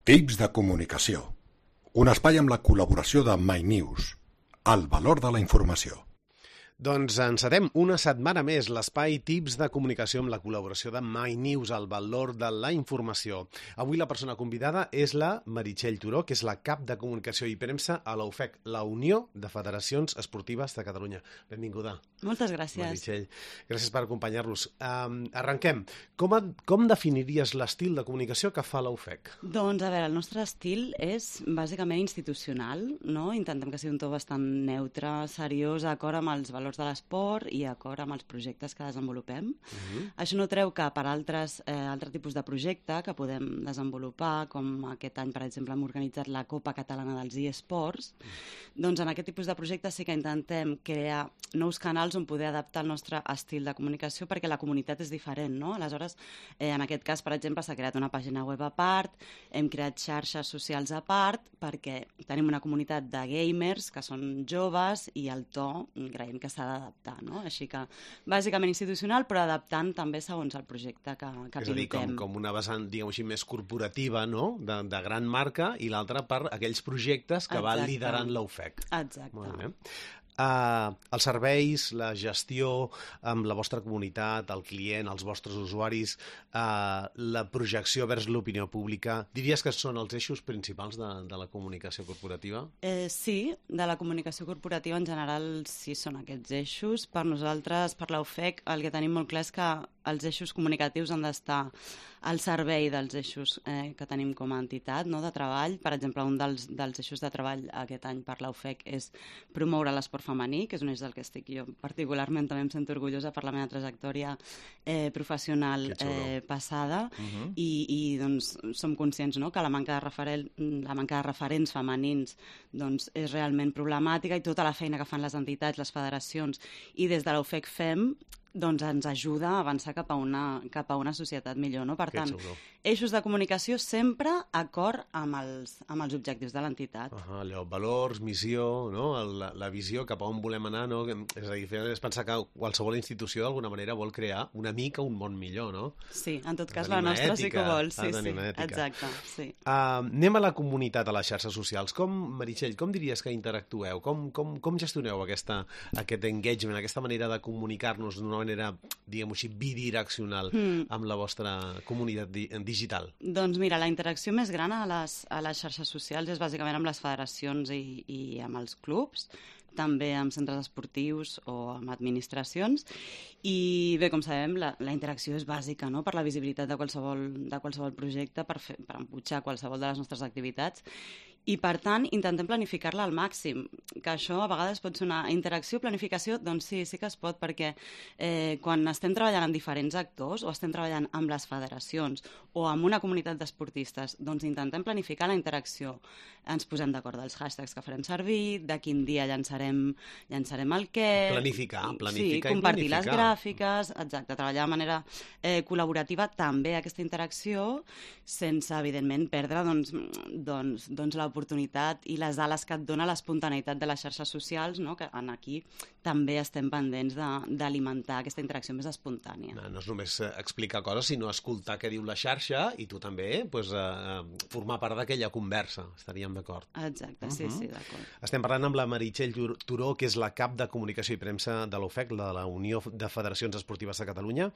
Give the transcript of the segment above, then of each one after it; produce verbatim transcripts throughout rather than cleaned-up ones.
Tips de comunicació. Un espai amb la col·laboració de MyNews. El valor de la informació. Doncs encetem una setmana més l'espai Tips de comunicació amb la col·laboració de MyNews, el valor de la informació. Avui la persona convidada és la Meritxell Turó, que és la cap de comunicació i premsa a la U F E C, la Unió de Federacions Esportives de Catalunya. Benvinguda. Moltes gràcies. Meritxell, gràcies per acompanyar-nos. Um, arrenquem. Com, a, com definiries l'estil de comunicació que fa la U F E C? Doncs, a veure, el nostre estil és bàsicament institucional, no? Intentem que sigui un to bastant neutre, seriós, acord amb els valors de l'esport i acord amb els projectes que desenvolupem. Uh-huh. Això no treu que per altres eh, altre tipus de projecte que podem desenvolupar, com aquest any, per exemple, hem organitzat la Copa Catalana dels eSports, uh-huh. doncs en aquest tipus de projectes sí que intentem crear nous canals on poder adaptar el nostre estil de comunicació perquè la comunitat és diferent, no? Aleshores, eh, en aquest cas, per exemple, s'ha creat una pàgina web a part, hem creat xarxes socials a part perquè tenim una comunitat de gamers que són joves i el to creiem que s'ha d'adaptar, no? Així que, bàsicament institucional, però adaptant també segons el projecte que, que és a dir, pilotem. com, com una vessant, diguem així, més corporativa, no?, de, de gran marca, i l'altra per aquells projectes que Exacte. va liderant la U F E C. Exacte. Molt bé. Uh, els serveis, la gestió amb la vostra comunitat, el client, els vostres usuaris, uh, la projecció vers l'opinió pública, diries que són els eixos principals de, de la comunicació corporativa? Eh, sí, de la comunicació corporativa en general sí són aquests eixos. Per nosaltres, per la U F E C, el que tenim molt clar és que els eixos comunicatius han d'estar al servei dels eixos eh, que tenim com a entitat, no?, de treball. Per exemple, un dels, dels eixos de treball aquest any per la U F E C és promoure l'esport femení, que és un eix del que estic jo particularment, també em sento orgullosa per la meva trajectòria eh, professional eh, passada, uh-huh. i, i doncs, som conscients, no?, que la manca de, referen la manca de referents femenins doncs, és realment problemàtica i tota la feina que fan les entitats, les federacions i des de la U F E C fem doncs ens ajuda a avançar cap a una, cap a una societat millor, no? Per tant, eixos de comunicació sempre acord amb els, amb els objectius de l'entitat. Uh -huh, allò, valors, missió, no? La, la visió cap a on volem anar, no? És a dir, és pensar que qualsevol institució d'alguna manera vol crear una mica un món millor, no? Sí, en tot cas la nostra ètica, sí que ho vol, sí, sí, ètica. exacte. Sí. Uh, anem a la comunitat, a les xarxes socials. Com, Meritxell, com diries que interactueu? Com, com, com gestioneu aquesta, aquest engagement, aquesta manera de comunicar-nos d'una manera, diguem-ho així, bidireccional mm. amb la vostra comunitat di digital? Doncs mira, la interacció més gran a les, a les xarxes socials és bàsicament amb les federacions i, i amb els clubs, també amb centres esportius o amb administracions, i bé, com sabem, la, la interacció és bàsica, no?, per la visibilitat de qualsevol, de qualsevol projecte, per, fer, per empujar qualsevol de les nostres activitats, i per tant intentem planificar-la al màxim, que això a vegades pot sonar interacció, planificació, doncs sí, sí que es pot, perquè eh, quan estem treballant amb diferents actors o estem treballant amb les federacions o amb una comunitat d'esportistes, doncs intentem planificar la interacció. Ens posem d'acord dels hashtags que farem servir, de quin dia llançarem, llançarem el què... Planificar, planificar sí, compartir i planificar. les gràfiques, exacte, treballar de manera eh, col·laborativa també aquesta interacció, sense, evidentment, perdre doncs, doncs, doncs l'oportunitat i les ales que et dona l'espontaneïtat de les xarxes socials, no?, que en aquí també estem pendents d'alimentar aquesta interacció més espontània. No, no és només explicar coses, sinó escoltar què diu la xarxa i tu també pues, eh, formar part d'aquella conversa. Estaríem d'acord. Exacte, uh-huh. sí, sí, d'acord. Estem parlant amb la Meritxell Turó, que és la cap de comunicació i premsa de la U F E C, de la Unió de Federacions Esportives de Catalunya.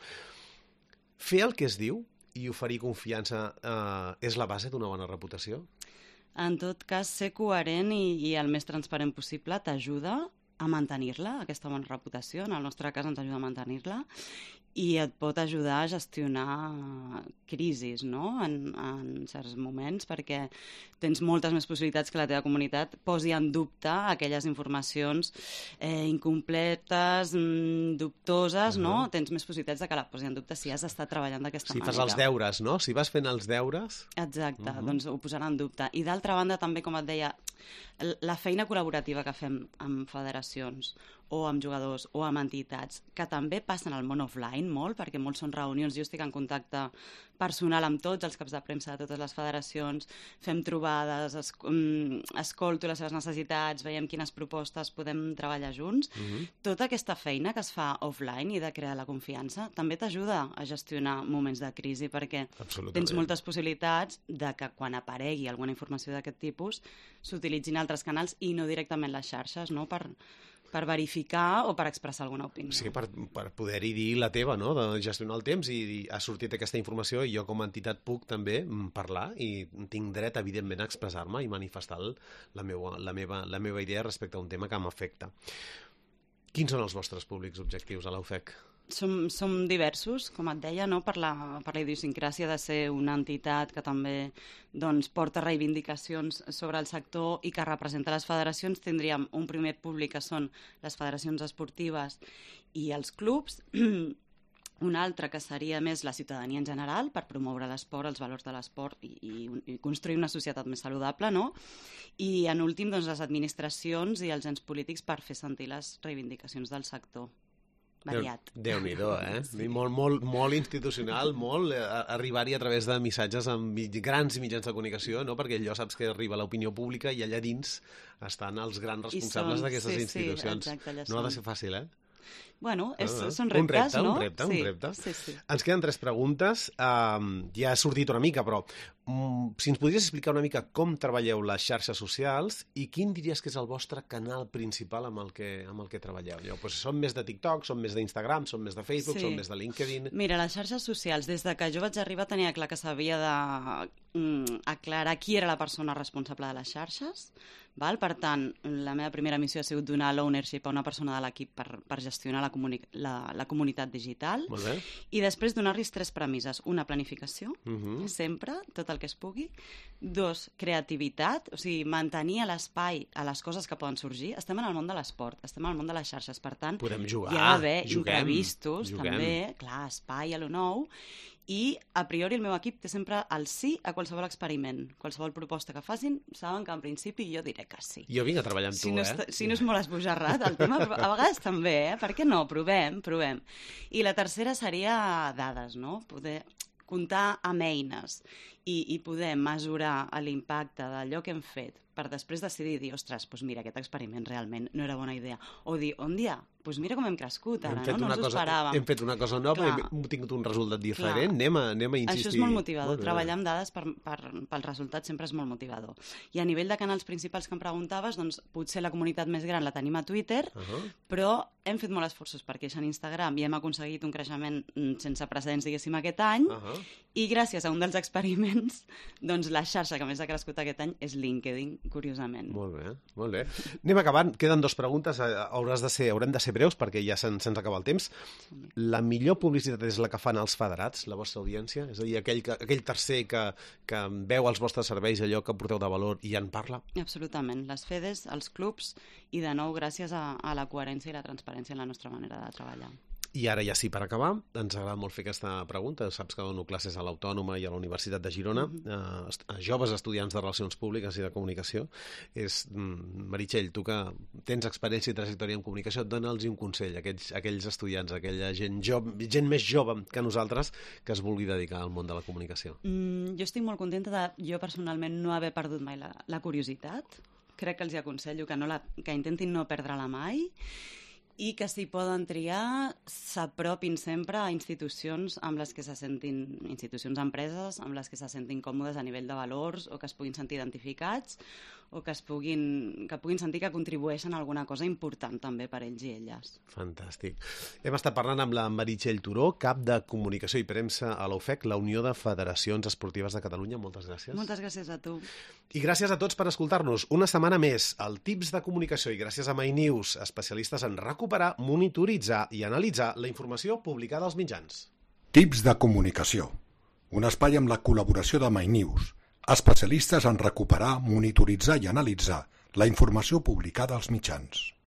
Fer el que es diu i oferir confiança eh, és la base d'una bona reputació? En tot cas, ser coherent i, i el més transparent possible t'ajuda a mantenir-la, aquesta bona reputació. En el nostre cas ens ajuda a mantenir-la i et pot ajudar a gestionar crisis, no?, en, en certs moments, perquè tens moltes més possibilitats que la teva comunitat posi en dubte aquelles informacions eh, incompletes, mm, dubtoses, uh-huh. no? Tens més possibilitats de que la posi en dubte si has estat treballant d'aquesta si manera. Si fas els deures, no? Si vas fent els deures... Exacte, uh-huh. doncs ho posarà en dubte. I d'altra banda, també, com et deia, la feina col·laborativa que fem amb federacions o amb jugadors o amb entitats, que també passen al món offline molt, perquè molts són reunions, jo estic en contacte personal amb tots els caps de premsa de totes les federacions, fem trobades, es, um, escolto les seves necessitats, veiem quines propostes podem treballar junts. Uh-huh. Tota aquesta feina que es fa offline i de crear la confiança també t'ajuda a gestionar moments de crisi, perquè tens moltes possibilitats de que quan aparegui alguna informació d'aquest tipus s'utilitzin altres canals i no directament les xarxes, no? per, per verificar o per expressar alguna opinió. Sí, per, per poder-hi dir la teva, no? De gestionar el temps i dir, ha sortit aquesta informació i jo com a entitat puc també parlar i tinc dret, evidentment, a expressar-me i manifestar la meva, la, meva, la meva idea respecte a un tema que m'afecta. Quins són els vostres públics objectius a la U F E C? Som, som diversos, com et deia, no? per, la, per la idiosincràsia de ser una entitat que també doncs, porta reivindicacions sobre el sector i que representa les federacions. Tindríem un primer públic que són les federacions esportives i els clubs, un altre que seria més la ciutadania en general, per promoure l'esport, els valors de l'esport i, i, i construir una societat més saludable, no? I en últim, doncs, les administracions i els ens polítics per fer sentir les reivindicacions del sector. Variat. Déu-n'hi-do, eh? Sí. Molt, molt, molt institucional, molt eh, arribar-hi a través de missatges amb grans mitjans de comunicació, no? Perquè allò saps que arriba a l'opinió pública i allà dins estan els grans responsables d'aquestes sí, institucions. Sí, exacte, no ha de ser fàcil, eh? Bueno, és, ah, són reptes, un repte, no? Un repte, sí, un repte. Sí, sí. Ens queden tres preguntes. Um, ja ha sortit una mica, però um, si ens podries explicar una mica com treballeu les xarxes socials i quin diries que és el vostre canal principal amb el que, amb el que treballeu? Allò, doncs som més de TikTok, som més d'Instagram, som més de Facebook, sí. som més de LinkedIn... Mira, les xarxes socials, des de que jo vaig arribar tenia clar que s'havia de mm, aclarar qui era la persona responsable de les xarxes. Val? Per tant, la meva primera missió ha sigut donar l'ownership a una persona de l'equip per, per gestionar la, comuni la, la comunitat digital. Molt bé. I després donar-los tres premisses. Una, planificació, uh -huh. sempre, tot el que es pugui. Dos, creativitat, o sigui, mantenir a l'espai a les coses que poden sorgir. Estem en el món de l'esport, estem en el món de les xarxes, per tant, podem jugar, hi ha d'haver juguem, imprevistos, juguem. també, clar, espai a lo nou. I, a priori, el meu equip té sempre el sí a qualsevol experiment. Qualsevol proposta que facin, saben que en principi jo diré que sí. Jo vinc a treballar amb si tu, no eh? Si no és molt esbojarrat el tema, però a vegades també, eh? Per què no? Provem, provem. I la tercera seria dades, no? Poder comptar amb eines i, i poder mesurar l'impacte d'allò que hem fet per després decidir dir, ostres, doncs mira, aquest experiment realment no era bona idea. O dir, on dia? Doncs mira com hem crescut ara, hem no? No ens ho esperàvem. Hem fet una cosa nova, Clar. hem tingut un resultat diferent, anem a, anem a insistir. Això és molt motivador, molt treballar amb dades per, per, pel resultat sempre és molt motivador. I a nivell de canals principals que em preguntaves, doncs potser la comunitat més gran la tenim a Twitter, uh -huh. però hem fet molts esforços per créixer en Instagram i hem aconseguit un creixement sense precedents, diguéssim, aquest any, uh -huh. i gràcies a un dels experiments, doncs la xarxa que més ha crescut aquest any és LinkedIn, curiosament. Molt bé, molt bé. Anem acabant, queden dues preguntes, hauràs de ser, haurem de ser breus perquè ja se'ns se acaba el temps. La millor publicitat és la que fan els federats, la vostra audiència? És a dir, aquell, que, aquell tercer que, que veu els vostres serveis, allò que porteu de valor i en parla? Absolutament. Les fedes, els clubs i, de nou, gràcies a, a la coherència i la transparència en la nostra manera de treballar. I ara ja sí, per acabar, ens agrada molt fer aquesta pregunta. Saps que dono classes a l'Autònoma i a la Universitat de Girona, uh-huh. a joves estudiants de Relacions Públiques i de Comunicació. És, Meritxell, tu que tens experiència i trajectòria en comunicació, dona'ls un consell a aquells, a aquells estudiants, a aquella gent, jove, gent més jove que nosaltres que es vulgui dedicar al món de la comunicació. Mm, jo estic molt contenta de, jo personalment, no haver perdut mai la, la curiositat. Crec que els aconsello que, no la, que intentin no perdre-la mai, i que si poden triar s'apropin sempre a institucions amb les que se sentin, institucions empreses amb les que se sentin còmodes a nivell de valors o que es puguin sentir identificats o que es puguin, que puguin sentir que contribueixen a alguna cosa important també per ells i elles. Fantàstic. Hem estat parlant amb la Meritxell Turó, cap de Comunicació i Premsa a la U F E C, la Unió de Federacions Esportives de Catalunya. Moltes gràcies. Moltes gràcies a tu. I gràcies a tots per escoltar-nos. Una setmana més, el Tips de Comunicació, i gràcies a MyNews, especialistes en recuperar, monitoritzar i analitzar la informació publicada als mitjans. Tips de Comunicació, un espai amb la col·laboració de MyNews, especialistes en recuperar, monitoritzar i analitzar la informació publicada als mitjans.